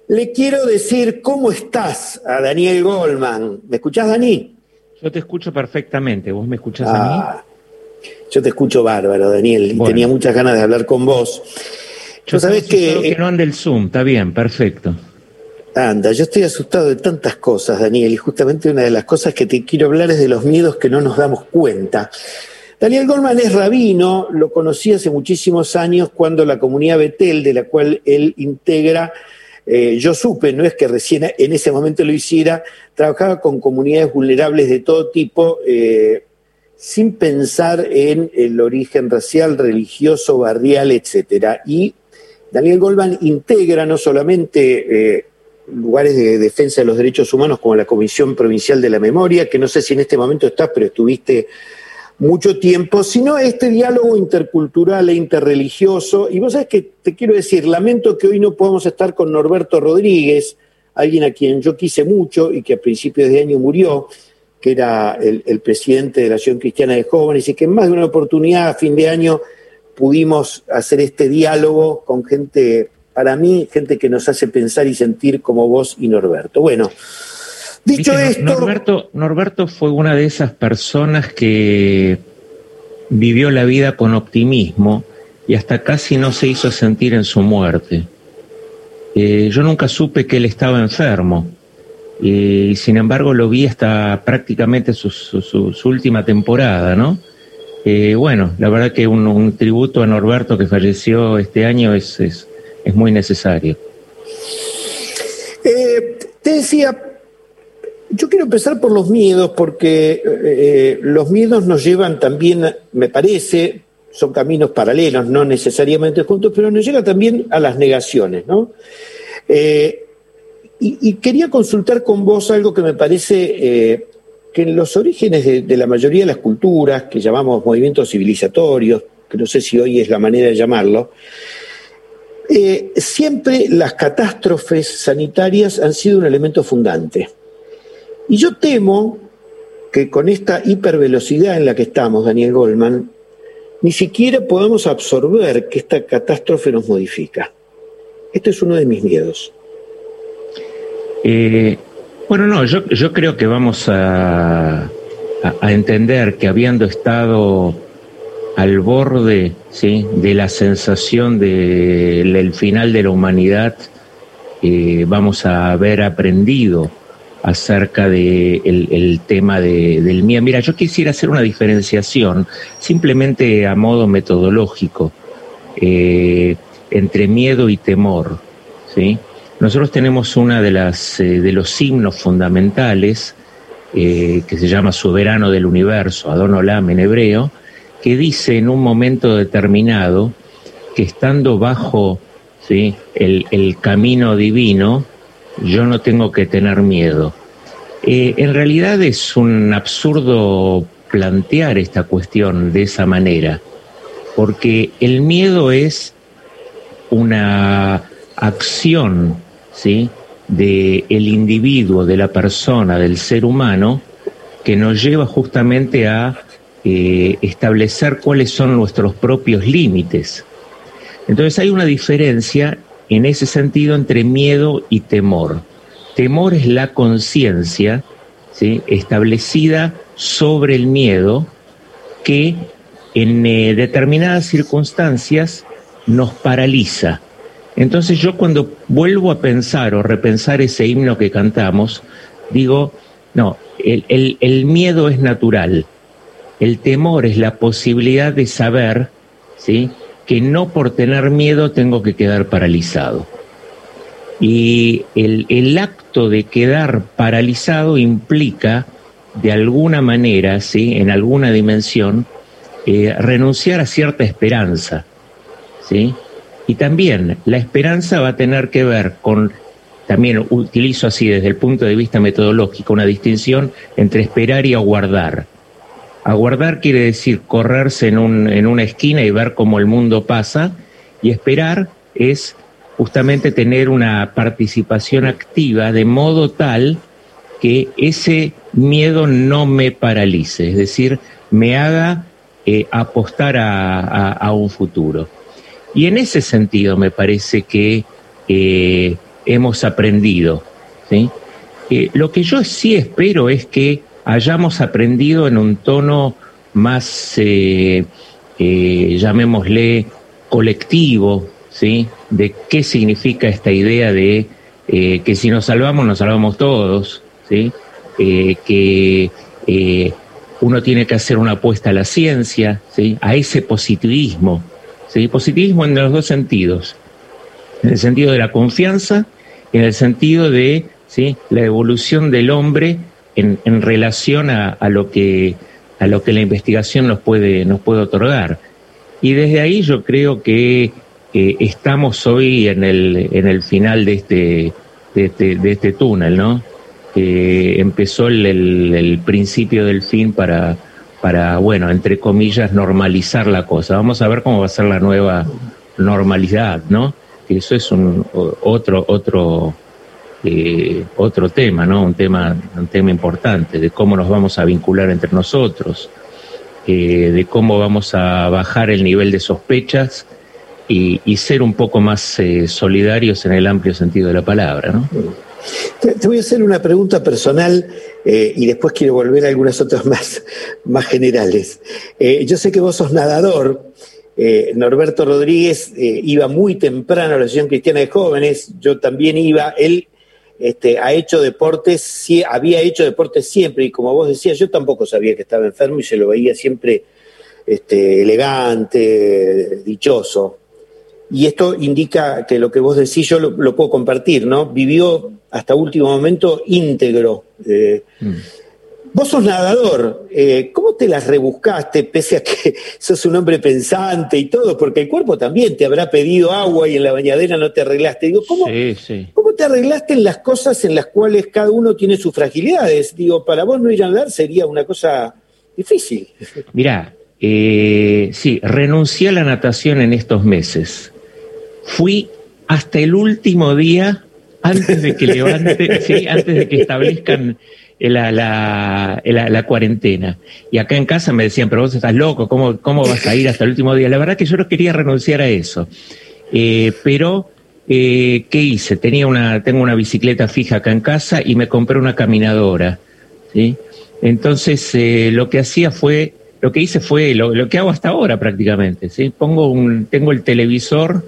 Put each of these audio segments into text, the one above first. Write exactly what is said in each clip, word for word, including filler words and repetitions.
Le quiero decir cómo estás a Daniel Goldman. ¿Me escuchás, Dani? Yo te escucho perfectamente. ¿Vos me escuchás ah, a mí? Yo te escucho bárbaro, Daniel, y bueno. tenía muchas ganas de hablar con vos. Yo sabés que, que no ande el Zoom, está bien, perfecto. Anda, yo estoy asustado de tantas cosas, Daniel, y justamente una de las cosas que te quiero hablar es de los miedos que no nos damos cuenta. Daniel Goldman es rabino, lo conocí hace muchísimos años cuando la comunidad Betel, de la cual él integra, eh, yo supe, no es que recién en ese momento lo hiciera, trabajaba con comunidades vulnerables de todo tipo, eh, sin pensar en el origen racial, religioso, barrial, etcétera. Y Daniel Goldman integra no solamente eh, lugares de defensa de los derechos humanos como la Comisión Provincial de la Memoria, que no sé si en este momento estás, pero estuviste mucho tiempo, sino este diálogo intercultural e interreligioso. Y vos sabés que te quiero decir, lamento que hoy no podamos estar con Norberto Rodríguez, alguien a quien yo quise mucho y que a principios de año murió, que era el, el presidente de la Acción Cristiana de Jóvenes, y que en más de una oportunidad a fin de año pudimos hacer este diálogo con gente, para mí, gente que nos hace pensar y sentir como vos y Norberto. Bueno, dicho ¿Viste? esto... Norberto, Norberto fue una de esas personas que vivió la vida con optimismo y hasta casi no se hizo sentir en su muerte. Eh, yo nunca supe que él estaba enfermo y sin embargo lo vi hasta prácticamente su, su, su, su última temporada, ¿no? Eh, bueno, la verdad que un, un tributo a Norberto que falleció este año es, es, es muy necesario. Eh, te decía, yo quiero empezar por los miedos, porque eh, los miedos nos llevan también, me parece, son caminos paralelos, no necesariamente juntos, pero nos llevan también a las negaciones, ¿no? Eh, y, y quería consultar con vos algo que me parece... Eh, que en los orígenes de, de la mayoría de las culturas, que llamamos movimientos civilizatorios, que no sé si hoy es la manera de llamarlo, eh, siempre las catástrofes sanitarias han sido un elemento fundante. Y yo temo que con esta hipervelocidad en la que estamos, Daniel Goldman, ni siquiera podamos absorber que esta catástrofe nos modifica. Este es uno de mis miedos. Eh... Bueno, no, yo, yo creo que vamos a, a, a entender que habiendo estado al borde, ¿sí?, de la sensación del de, final de la humanidad, eh, vamos a haber aprendido acerca del de el tema de, del miedo. Mira, yo quisiera hacer una diferenciación, simplemente a modo metodológico, eh, entre miedo y temor, ¿sí? Nosotros tenemos una de las eh, de los himnos fundamentales eh, que se llama Soberano del Universo, Adon Olam en hebreo, que dice en un momento determinado que estando bajo, ¿sí?, el, el camino divino, yo no tengo que tener miedo. Eh, en realidad es un absurdo plantear esta cuestión de esa manera, porque el miedo es una acción, ¿sí?, del individuo, de la persona, del ser humano, que nos lleva justamente a eh, establecer cuáles son nuestros propios límites. Entonces hay una diferencia en ese sentido entre miedo y temor. Temor es la conciencia, ¿sí?, establecida sobre el miedo, que en eh, determinadas circunstancias nos paraliza. Entonces yo cuando vuelvo a pensar o repensar ese himno que cantamos, digo, no, el, el, el miedo es natural, el temor es la posibilidad de saber, ¿sí?, que no por tener miedo tengo que quedar paralizado. Y el, el acto de quedar paralizado implica, de alguna manera, ¿sí?, en alguna dimensión, eh, renunciar a cierta esperanza, ¿sí? Y también la esperanza va a tener que ver con, también utilizo así desde el punto de vista metodológico, una distinción entre esperar y aguardar. Aguardar quiere decir correrse en, un, en una esquina y ver cómo el mundo pasa, y esperar es justamente tener una participación activa de modo tal que ese miedo no me paralice, es decir, me haga eh, apostar a, a, a un futuro. Y en ese sentido me parece que eh, hemos aprendido, ¿sí? Eh, lo que yo sí espero es que hayamos aprendido en un tono más, eh, eh, llamémosle, colectivo, ¿sí? De qué significa esta idea de eh, que si nos salvamos, nos salvamos todos, ¿sí? Eh, que eh, uno tiene que hacer una apuesta a la ciencia, ¿sí? A ese positivismo, ¿sí? Positivismo en los dos sentidos, en el sentido de la confianza y en el sentido de, ¿sí?, la evolución del hombre en, en relación a, a lo que a lo que la investigación nos puede nos puede otorgar. Y desde ahí yo creo que eh, estamos hoy en el en el final de este de este, de este túnel, ¿no? Eh, empezó el, el, el principio del fin para para bueno, entre comillas, normalizar la cosa. Vamos a ver cómo va a ser la nueva normalidad, ¿no? Que eso es un otro otro Eh, otro tema, ¿no? Un tema, un tema importante, de cómo nos vamos a vincular entre nosotros, eh, de cómo vamos a bajar el nivel de sospechas y, y ser un poco más eh, solidarios en el amplio sentido de la palabra, ¿no? Te, te voy a hacer una pregunta personal eh, y después quiero volver a algunas otras más, más generales. Eh, yo sé que vos sos nadador. Eh, Norberto Rodríguez eh, iba muy temprano a la Asociación Cristiana de Jóvenes, yo también iba, él este, ha hecho deportes, sí, había hecho deportes siempre, y como vos decías, yo tampoco sabía que estaba enfermo y se lo veía siempre este, elegante, dichoso. Y esto indica que lo que vos decís yo lo, lo puedo compartir, ¿no? Vivió hasta último momento íntegro. Eh, mm. Vos sos nadador, eh, ¿cómo te las rebuscaste pese a que sos un hombre pensante y todo? Porque el cuerpo también te habrá pedido agua y en la bañadera no te arreglaste. Digo, ¿cómo, sí, sí. ¿cómo te arreglaste en las cosas en las cuales cada uno tiene sus fragilidades? Digo, para vos no ir a nadar sería una cosa difícil. Mirá, eh, sí, renuncié a la natación en estos meses. Fui hasta el último día antes de que levante, sí, antes de que establezcan La, la, la, la cuarentena. Y acá en casa me decían, pero vos estás loco, ¿cómo, cómo vas a ir hasta el último día? La verdad que yo no quería renunciar a eso. Eh, pero, eh, ¿qué hice? Tenía una, tengo una bicicleta fija acá en casa y me compré una caminadora, ¿sí? Entonces, eh, lo que hacía fue, lo que hice fue lo, lo que hago hasta ahora prácticamente, ¿sí? Pongo un, tengo el televisor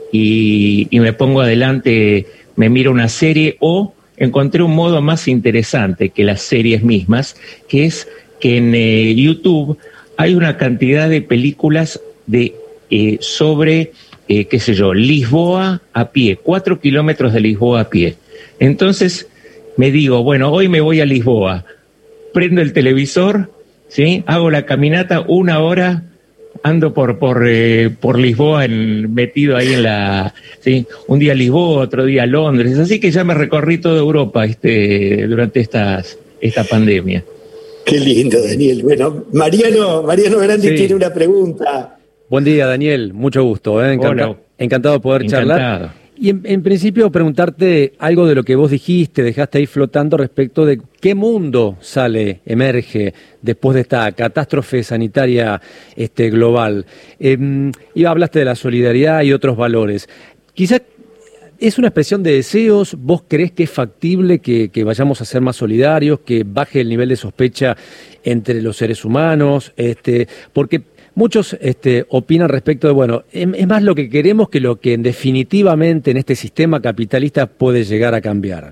y, y me pongo adelante, me miro una serie o encontré un modo más interesante que las series mismas, que es que en eh, YouTube hay una cantidad de películas de eh, sobre, eh, qué sé yo, Lisboa a pie, cuatro kilómetros de Lisboa a pie. Entonces me digo, bueno, hoy me voy a Lisboa, prendo el televisor, ¿sí? Hago la caminata una hora, ando por por eh, por Lisboa en, metido ahí en la, sí, un día Lisboa, otro día Londres, así que ya me recorrí toda Europa este durante estas esta pandemia. Qué lindo, Daniel. Bueno, Mariano Mariano Grandi sí. tiene una pregunta. Buen día, Daniel, mucho gusto, ¿eh? Encanta, Hola. Encantado de poder Encantado. charlar. Y en, en principio preguntarte algo de lo que vos dijiste, dejaste ahí flotando respecto de qué mundo sale, emerge después de esta catástrofe sanitaria este, global. Eh, y hablaste de la solidaridad y otros valores. Quizás es una expresión de deseos, ¿vos creés que es factible que, que vayamos a ser más solidarios, que baje el nivel de sospecha entre los seres humanos? Este, porque muchos este, opinan respecto de, bueno, es, es más lo que queremos que lo que definitivamente en este sistema capitalista puede llegar a cambiar.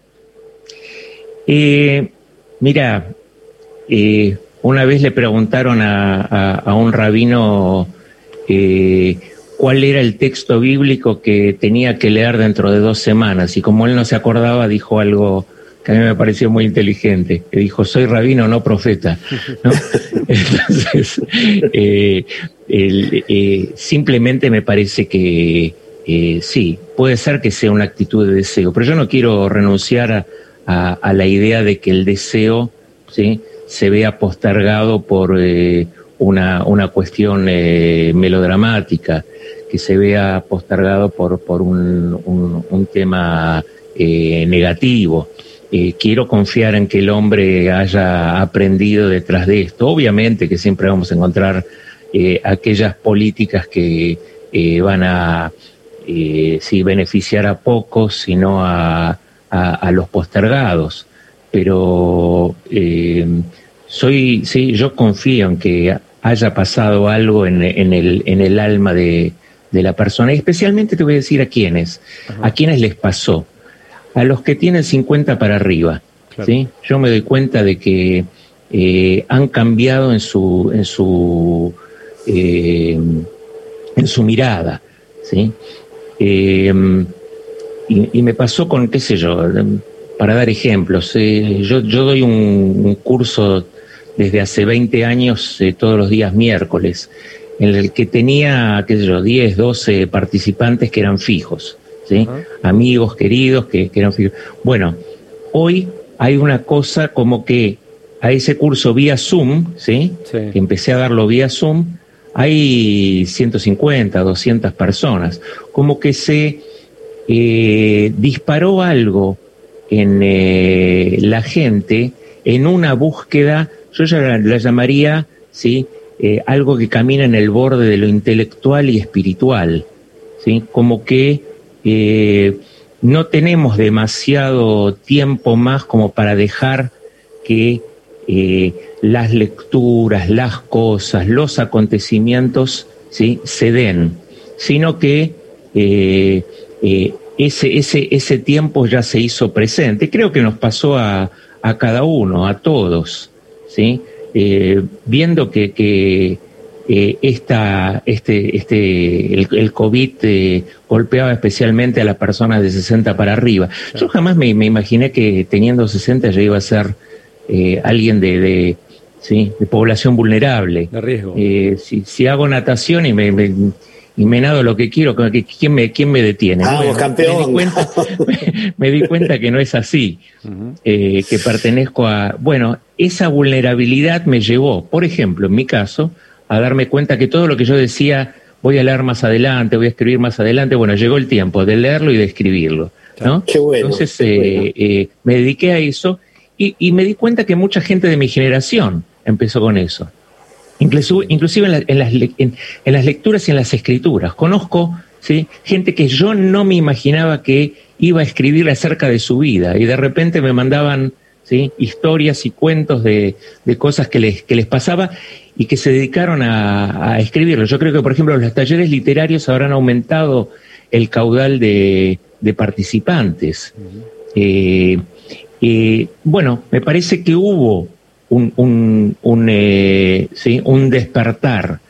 Eh, mira, eh, una vez le preguntaron a, a, a un rabino eh, cuál era el texto bíblico que tenía que leer dentro de dos semanas, y como él no se acordaba, dijo algo que a mí me pareció muy inteligente, que dijo, soy rabino, no profeta, ¿no? Entonces, eh, el, eh, simplemente me parece que eh, sí, puede ser que sea una actitud de deseo, pero yo no quiero renunciar a, a, a la idea de que el deseo, ¿sí?, se vea postergado por eh, una, una cuestión eh, melodramática, que se vea postergado por, por un, un, un tema eh, negativo. Eh, quiero confiar en que el hombre haya aprendido detrás de esto. Obviamente que siempre vamos a encontrar eh, aquellas políticas que eh, van a eh, sí, beneficiar a pocos, sino a, a, a los postergados. Pero eh, soy, sí, yo confío en que haya pasado algo en, en, el, en el alma de, de la persona. Y especialmente te voy a decir a quiénes, Ajá. a quiénes les pasó. A los que tienen cincuenta para arriba. Claro. ¿Sí? Yo me doy cuenta de que eh, han cambiado en su, en su, eh, en su mirada. ¿Sí? Eh, y, y me pasó con, qué sé yo, para dar ejemplos, eh, yo, yo doy un, un curso desde hace veinte años, eh, todos los días miércoles, en el que tenía, qué sé yo, diez, doce participantes que eran fijos, ¿sí? Uh-huh. Amigos, queridos, que, que eran fijos. Bueno, hoy hay una cosa como que a ese curso vía Zoom, ¿sí? Sí. Que empecé a darlo vía Zoom, hay ciento cincuenta, doscientas personas, como que se eh, disparó algo en eh, la gente, en una búsqueda, yo ya la, la llamaría, ¿sí? Eh, algo que camina en el borde de lo intelectual y espiritual, ¿sí? Como que eh, no tenemos demasiado tiempo más como para dejar que eh, las lecturas, las cosas, los acontecimientos, ¿sí? se den, sino que eh, eh, ese, ese, ese tiempo ya se hizo presente. Creo que nos pasó a, a cada uno, a todos, ¿sí? Eh, viendo que, que eh, esta, este, este, el, el COVID eh, golpeaba especialmente a las personas de sesenta para arriba. Claro. Yo jamás me, me imaginé que teniendo sesenta ya iba a ser eh, alguien de, de, ¿sí? de población vulnerable. De riesgo. Eh, si, si hago natación y me... me y me nado lo que quiero, ¿quién me, quién me detiene? Vamos, bueno, campeón. Me di cuenta, me, me di cuenta que no es así, uh-huh. eh, que pertenezco a... Bueno, esa vulnerabilidad me llevó, por ejemplo, en mi caso, a darme cuenta que todo lo que yo decía, voy a leer más adelante, voy a escribir más adelante, bueno, llegó el tiempo de leerlo y de escribirlo, ¿no? Qué bueno. Entonces, qué eh, bueno. eh, me dediqué a eso y, y me di cuenta que mucha gente de mi generación empezó con eso. Inclusive, inclusive en, la, en, las, en, en las lecturas y en las escrituras. Conozco, ¿sí? gente que yo no me imaginaba que iba a escribir acerca de su vida y de repente me mandaban, ¿sí? historias y cuentos de, de cosas que les, que les pasaba y que se dedicaron a, a escribirlo. Yo creo que, por ejemplo, los talleres literarios habrán aumentado el caudal de, de participantes. Uh-huh. eh, eh, bueno, me parece que hubo un, un, un, eh, ¿sí? un despertar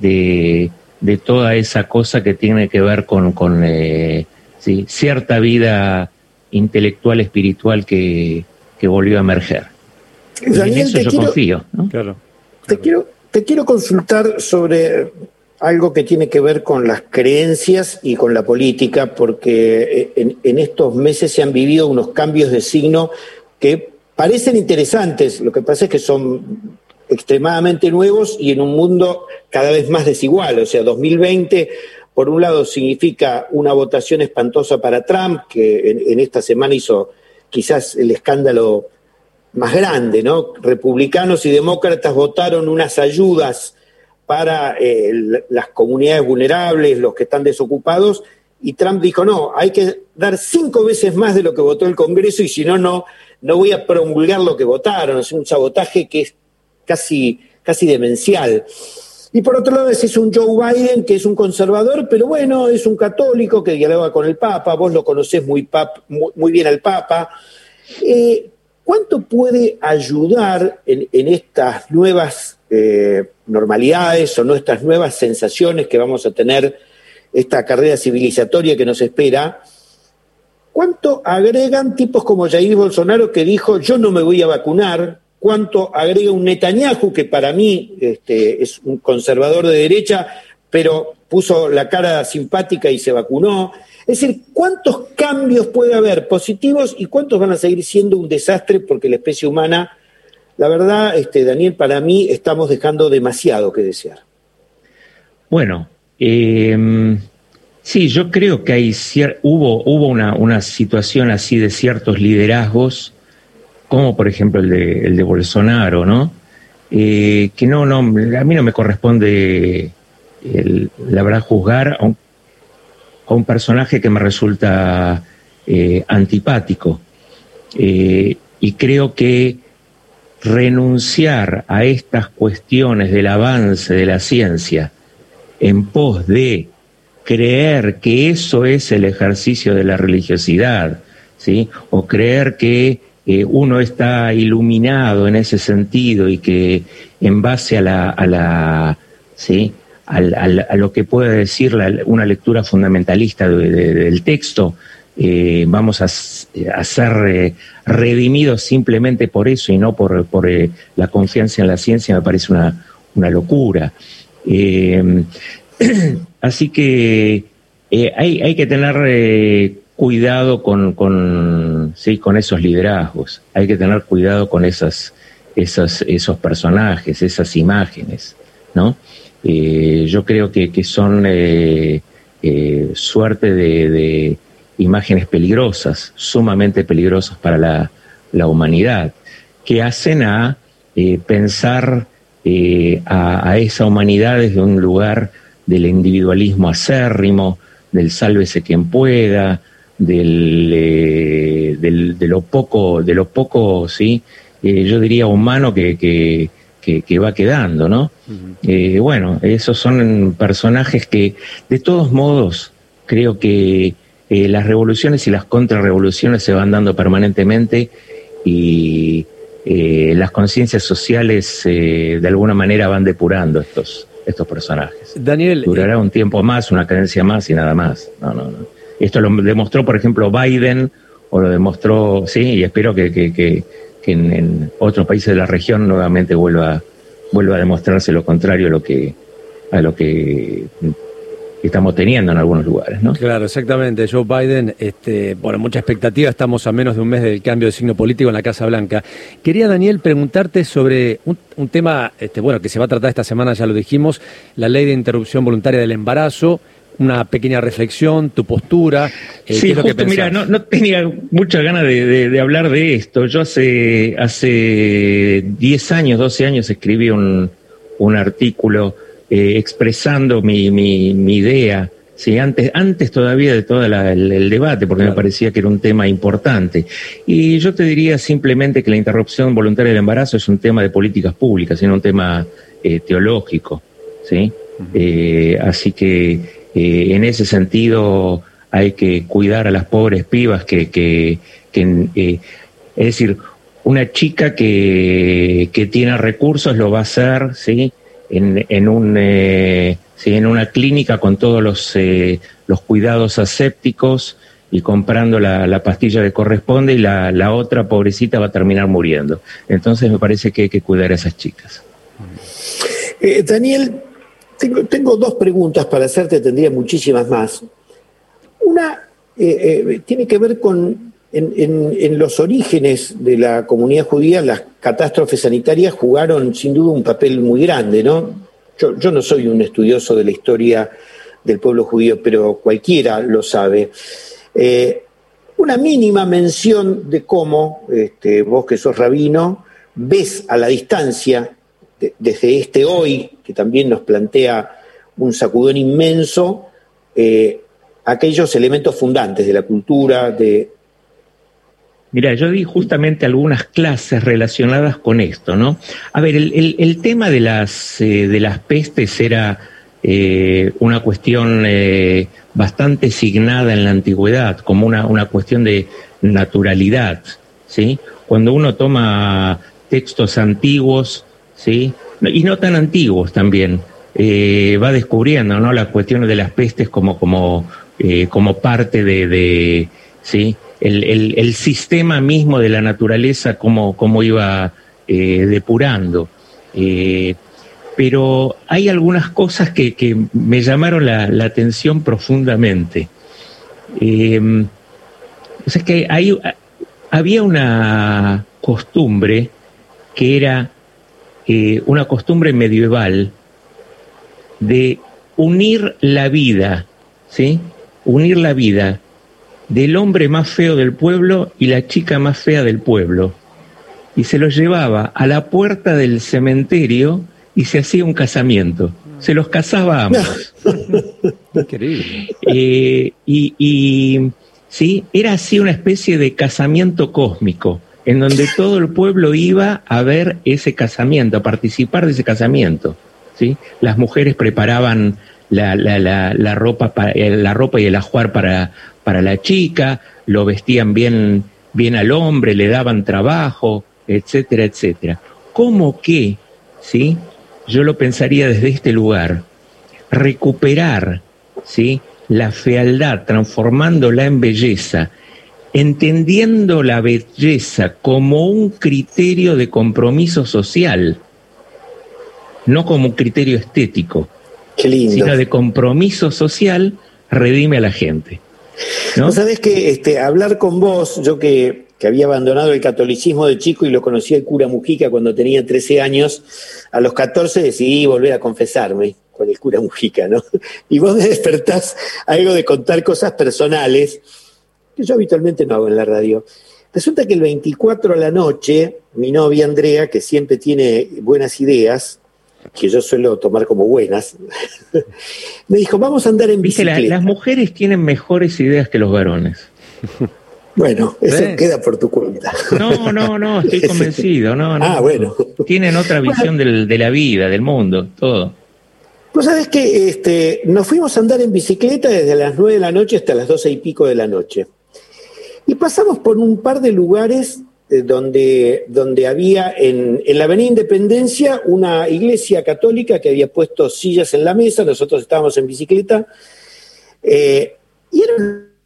de, de toda esa cosa que tiene que ver con, con eh, ¿sí? cierta vida intelectual, espiritual que, que volvió a emerger. Daniel, en eso yo quiero, confío, ¿no? Claro, claro. Te quiero, te quiero consultar sobre algo que tiene que ver con las creencias y con la política, porque en, en estos meses se han vivido unos cambios de signo que parecen interesantes, lo que pasa es que son extremadamente nuevos y en un mundo cada vez más desigual. O sea, dos mil veinte, por un lado, significa una votación espantosa para Trump, que en, en esta semana hizo quizás el escándalo más grande, ¿no? Republicanos y demócratas votaron unas ayudas para eh, las comunidades vulnerables, los que están desocupados, y Trump dijo, no, hay que dar cinco veces más de lo que votó el Congreso y si no, no... no voy a promulgar lo que votaron. Es un sabotaje que es casi, casi demencial. Y por otro lado es un Joe Biden que es un conservador, pero bueno, es un católico que dialoga con el Papa, vos lo conocés muy, pap, muy, muy bien al Papa. Eh, ¿Cuánto puede ayudar en, en estas nuevas eh, normalidades o no estas nuevas sensaciones que vamos a tener, esta carrera civilizatoria que nos espera? ¿Cuánto agregan tipos como Jair Bolsonaro que dijo yo no me voy a vacunar? ¿Cuánto agrega un Netanyahu que para mí este, es un conservador de derecha, pero puso la cara simpática y se vacunó? Es decir, ¿cuántos cambios puede haber positivos y cuántos van a seguir siendo un desastre porque la especie humana, la verdad, este, Daniel, para mí estamos dejando demasiado que desear? Bueno, eh... sí, yo creo que hay cier- hubo, hubo una, una situación así de ciertos liderazgos, como por ejemplo el de, el de Bolsonaro, ¿no? Eh, que no, no, a mí no me corresponde, el, la verdad, juzgar, a un personaje que me resulta eh, antipático. Eh, y creo que renunciar a estas cuestiones del avance de la ciencia en pos de creer que eso es el ejercicio de la religiosidad, ¿sí? O creer que eh, uno está iluminado en ese sentido y que en base a la, a la ¿sí? Al, al, a lo que puede decir la, una lectura fundamentalista de, de, del texto, eh, vamos a, a ser eh, redimidos simplemente por eso y no por, por eh, la confianza en la ciencia, me parece una, una locura. Eh, así que eh, hay, hay que tener eh, cuidado con, con, sí, con esos liderazgos, hay que tener cuidado con esas, esas, esos personajes, esas imágenes, ¿no? Eh, yo creo que, que son eh, eh, suerte de, de imágenes peligrosas, sumamente peligrosas para la, la humanidad, que hacen a eh, pensar eh, a, a esa humanidad desde un lugar del individualismo acérrimo, del sálvese quien pueda, del, eh, del de lo poco, de lo poco, sí, eh, yo diría humano que, que Que, que va quedando, ¿no? Uh-huh. Eh, bueno, esos son personajes que, de todos modos, creo que eh, las revoluciones y las contrarrevoluciones se van dando permanentemente y eh, las conciencias sociales eh, de alguna manera van depurando estos, estos personajes. Daniel, durará eh... un tiempo más, una cadencia más y nada más. No, no, no. Esto lo demostró, por ejemplo, Biden, o lo demostró, sí, y espero que, que, que que en, en otros países de la región nuevamente vuelva, vuelva a demostrarse lo contrario a lo que, a lo que estamos teniendo en algunos lugares, ¿no? Claro, exactamente. Joe Biden, este, bueno, mucha expectativa, estamos a menos de un mes del cambio de signo político en la Casa Blanca. Quería, Daniel, preguntarte sobre un, un tema, este, bueno, que se va a tratar esta semana, ya lo dijimos, la ley de interrupción voluntaria del embarazo. Una pequeña reflexión, tu postura. Eh, sí, ¿qué es lo justo, que mira, no, no tenía muchas ganas de, de, de hablar de esto. Yo hace hace diez años, doce años escribí un, un artículo eh, expresando mi, mi, mi idea, sí, antes, antes todavía de todo la, el, el debate, porque claro, me parecía que era un tema importante. Y yo te diría simplemente que la interrupción voluntaria del embarazo es un tema de políticas públicas, sino un tema eh, teológico, ¿sí? Uh-huh. Eh, así que Eh, en ese sentido hay que cuidar a las pobres pibas que, que, que eh, es decir, una chica que, que tiene recursos lo va a hacer, ¿sí? En, en un eh, ¿sí? En una clínica con todos los eh, los cuidados asépticos y comprando la, la pastilla que corresponde, y la, la otra pobrecita va a terminar muriendo. Entonces me parece que hay que cuidar a esas chicas. Eh, Daniel, Tengo, tengo dos preguntas para hacerte, tendría muchísimas más. Una eh, eh, tiene que ver con, en, en, en los orígenes de la comunidad judía, las catástrofes sanitarias jugaron sin duda un papel muy grande, ¿no? Yo, yo no soy un estudioso de la historia del pueblo judío, pero cualquiera lo sabe. Eh, una mínima mención de cómo, este, vos que sos rabino, ves a la distancia, desde este hoy, que también nos plantea un sacudón inmenso, eh, aquellos elementos fundantes de la cultura, de... Mira, yo di justamente algunas clases relacionadas con esto, ¿no? A ver, el, el, el tema de las, eh, de las pestes era eh, una cuestión eh, bastante signada en la antigüedad, como una, una cuestión de naturalidad, ¿sí? Cuando uno toma textos antiguos, ¿sí? Y no tan antiguos también, eh, va descubriendo, ¿no?, las cuestiones de las pestes como, como, eh, como parte de, de ¿sí?, el, el, el sistema mismo de la naturaleza, como, como iba eh, depurando. Eh, pero hay algunas cosas que, que me llamaron la, la atención profundamente. Eh, o sea, que hay, había una costumbre que era Eh, una costumbre medieval de unir la vida, ¿sí? Unir la vida del hombre más feo del pueblo y la chica más fea del pueblo. Y se los llevaba a la puerta del cementerio y se hacía un casamiento. se los casaba a ambos. Increíble. Eh, y, y sí, era así una especie de casamiento cósmico, en donde todo el pueblo iba a ver ese casamiento, a participar de ese casamiento, ¿sí? Las mujeres preparaban la, la, la, la, ropa, para, la ropa y el ajuar para, para la chica, lo vestían bien, bien al hombre, le daban trabajo, etcétera, etcétera. ¿Cómo que, sí? Yo lo pensaría desde este lugar, recuperar, ¿sí?, la fealdad, transformándola en belleza, entendiendo la belleza como un criterio de compromiso social, no como un criterio estético. Qué lindo. Sino de compromiso social, redime a la gente, ¿no? ¿No sabés que este, hablar con vos, yo que, que había abandonado el catolicismo de chico y lo conocí al cura Mujica cuando tenía trece años, a los catorce decidí volver a confesarme con el cura Mujica, ¿no? Y vos me despertás algo de contar cosas personales que yo habitualmente no hago en la radio. Resulta que el veinticuatro a la noche, mi novia Andrea, que siempre tiene buenas ideas, que yo suelo tomar como buenas, me dijo, vamos a andar en bicicleta. La, las mujeres tienen mejores ideas que los varones. Bueno, eso ¿Eh? queda por tu cuenta. No, no, no, estoy convencido. No, no, ah, bueno. Tienen otra visión bueno, del, de la vida, del mundo, todo. Pues sabés que este, nos fuimos a andar en bicicleta desde las nueve de la noche hasta las doce y pico de la noche. Y pasamos por un par de lugares eh, donde, donde había en, en la Avenida Independencia una iglesia católica que había puesto sillas en la mesa, nosotros estábamos en bicicleta, eh, y era...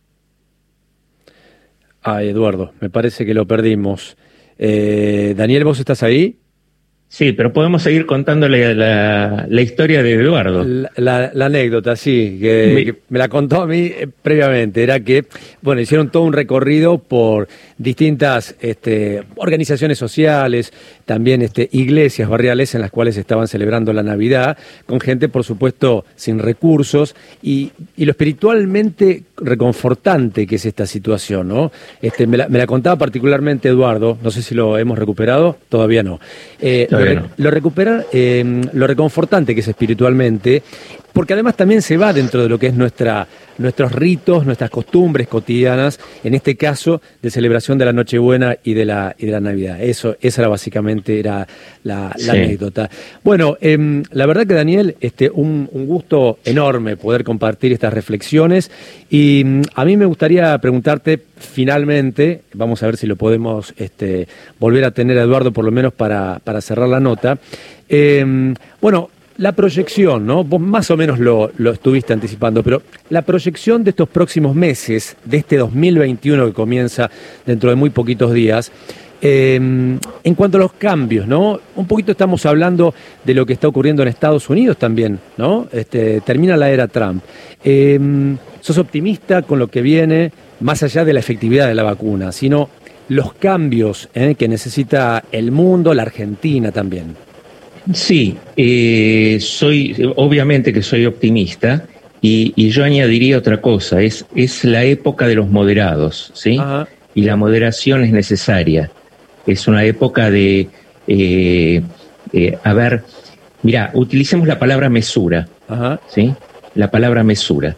Ay, Eduardo, me parece que lo perdimos. Eh, Daniel, ¿vos estás ahí? Sí, pero podemos seguir contándole la, la historia de Eduardo. La, la, la anécdota, sí, que me... que me la contó a mí eh, previamente. Era que, bueno, hicieron todo un recorrido por distintas este, organizaciones sociales, también este, iglesias barriales en las cuales estaban celebrando la Navidad, con gente, por supuesto, sin recursos, y, y lo espiritualmente reconfortante que es esta situación, ¿no? Este, me, la, me la contaba particularmente Eduardo, no sé si lo hemos recuperado, todavía no. Eh, Lo, re, lo recuperar, eh, lo reconfortante que es espiritualmente, porque además también se va dentro de lo que es nuestra, nuestros ritos, nuestras costumbres cotidianas, en este caso de celebración de la Nochebuena y de la, y de la Navidad. Eso, esa era básicamente era la, la sí. anécdota. Bueno, eh, la verdad que Daniel, este, un, un gusto enorme poder compartir estas reflexiones, y a mí me gustaría preguntarte finalmente, vamos a ver si lo podemos este, volver a tener a Eduardo por lo menos para, para cerrar la nota. Eh, bueno, la proyección, ¿no? Vos más o menos lo, lo estuviste anticipando, pero la proyección de estos próximos meses, de este dos mil veintiuno que comienza dentro de muy poquitos días, eh, en cuanto a los cambios, ¿no? Un poquito estamos hablando de lo que está ocurriendo en Estados Unidos también, ¿no? Este, termina la era Trump. Eh, ¿Sos optimista con lo que viene, más allá de la efectividad de la vacuna, sino los cambios eh, que necesita el mundo, la Argentina también? Sí, eh, soy, obviamente que soy optimista, y, y yo añadiría otra cosa, es, es la época de los moderados, ¿sí? Ajá. Y la moderación es necesaria. Es una época de, eh, eh, a ver, mira, utilicemos la palabra mesura, Ajá. ¿sí? La palabra mesura.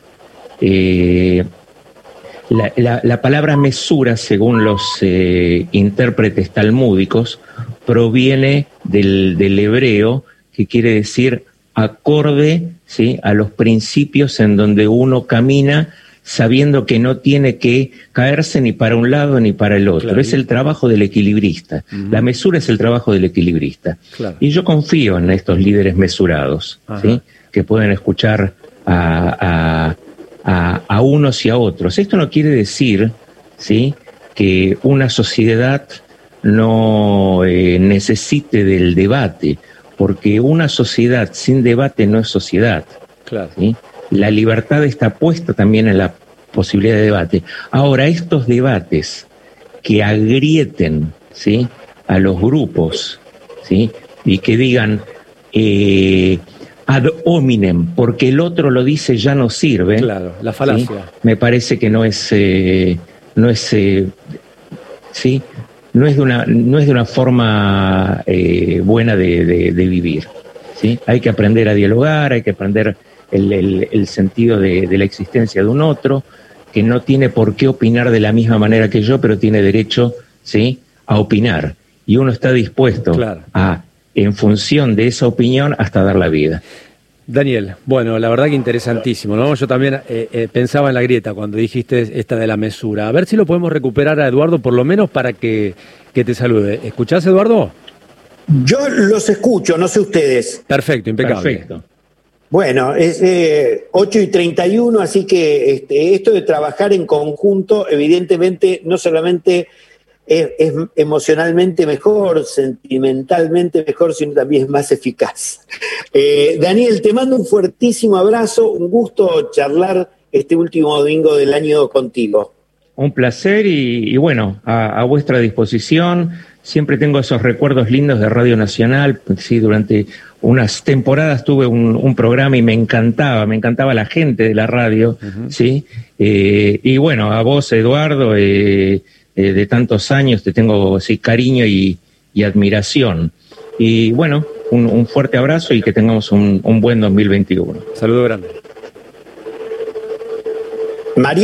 Eh, la, la, la palabra mesura, según los eh, intérpretes talmúdicos, proviene del, del hebreo, que quiere decir acorde, ¿sí?, a los principios en donde uno camina sabiendo que no tiene que caerse ni para un lado ni para el otro. Claro. Es el trabajo del equilibrista. Uh-huh. La mesura es el trabajo del equilibrista. Claro. Y yo confío en estos líderes mesurados, ¿sí?, que pueden escuchar a, a, a, a unos y a otros. Esto no quiere decir, ¿sí?, que una sociedad no eh, necesite del debate, porque una sociedad sin debate no es sociedad. Claro. ¿Sí? La libertad está puesta también en la posibilidad de debate. Ahora, estos debates que agrieten, ¿sí?, a los grupos, ¿sí?, y que digan eh, ad hominem, porque el otro lo dice, ya no sirve. Claro, la falacia. ¿Sí? Me parece que no es, eh, no es, eh, ¿sí?, no es de una, no es de una forma eh, buena de, de, de vivir. ¿sí? Hay que aprender a dialogar, hay que aprender el, el, el sentido de, de la existencia de un otro, que no tiene por qué opinar de la misma manera que yo, pero tiene derecho, ¿sí?, a opinar. Y uno está dispuesto claro. a, en función de esa opinión, hasta dar la vida. Daniel, bueno, la verdad que interesantísimo, ¿no? Yo también eh, eh, pensaba en la grieta cuando dijiste esta de la mesura. A ver si lo podemos recuperar a Eduardo, por lo menos para que, que te salude. ¿Escuchás, Eduardo? Yo los escucho, no sé ustedes. Perfecto, impecable. Perfecto. Bueno, es eh, ocho y treinta y uno, así que este, esto de trabajar en conjunto, evidentemente, no solamente es, es emocionalmente mejor, sentimentalmente mejor, sino también es más eficaz. Eh, Daniel, te mando un fuertísimo abrazo, un gusto charlar este último domingo del año contigo. Un placer y, y bueno, a, a vuestra disposición. Siempre tengo esos recuerdos lindos de Radio Nacional. Sí, durante unas temporadas tuve un, un programa y me encantaba, me encantaba la gente de la radio, uh-huh. ¿sí? Eh, y bueno, a vos, Eduardo, eh, eh, de tantos años, te tengo sí, cariño y, y admiración. Y bueno, un, un fuerte abrazo y que tengamos un, un buen dos mil veintiuno. Saludo grande. María